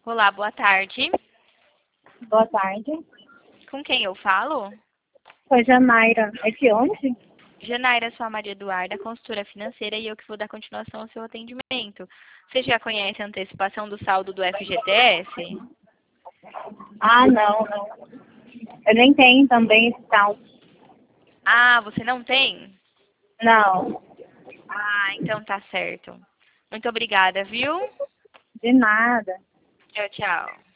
Olá, boa tarde. Boa tarde. Com quem eu falo? Oi, Janaira. É de onde? Janaira, sou a Maria Eduarda, consultora financeira, e eu que vou dar continuação ao seu atendimento. Você já conhece a antecipação do saldo do FGTS? Ah, não. Eu nem tenho também esse tal. Ah, você não tem? Não, Ah, então tá certo. Muito obrigada, viu? de nada. Tchau, tchau.